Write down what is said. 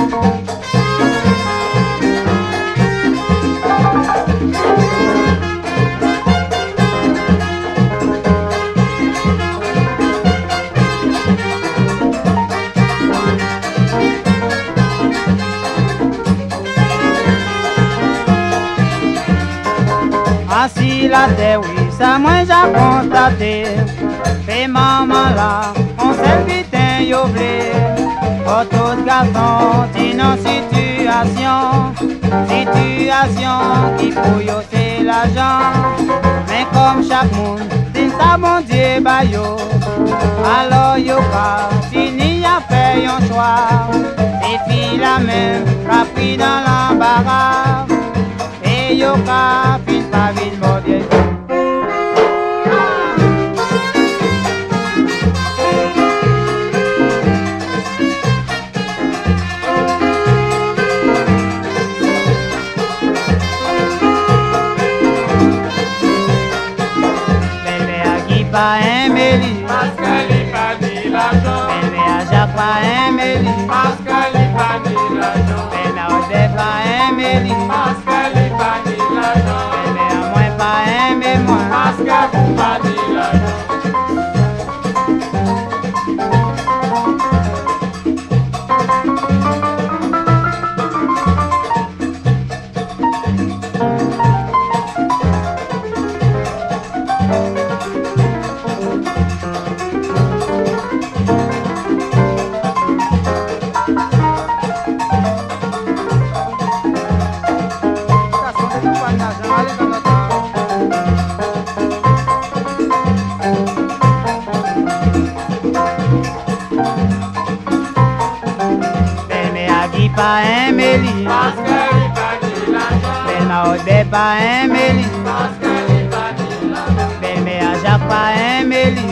Assis la terre, oui, ça moi j'ai constaté. Et maman là, on s'est vite yoblé. Pour tout garçon, c'est une situation qui pour yo c'est l'argent. Mais comme chaque monde, c'est ça mon Dieu bah yo. Alors yo pas, si n'y a fait un choix. Et puis la même, qu'a pris dans l'embarras. Et yo ka fin pa vin bodye. Belle a qui pa Emily, parce que li pa di l'argent. belle a Jacques pa Emily, Parce que li pa di l'argent. belle a Ode pa Emily, Parce que li pa di l'argent. belle a moi pa aimer moi. Parce que vous pa di l'argent. Pa Emily, Parce que li pa di l'argent. belle ma Ode pa Emily, Parce que li pa di l'argent. belle me a Jacques pa Emily,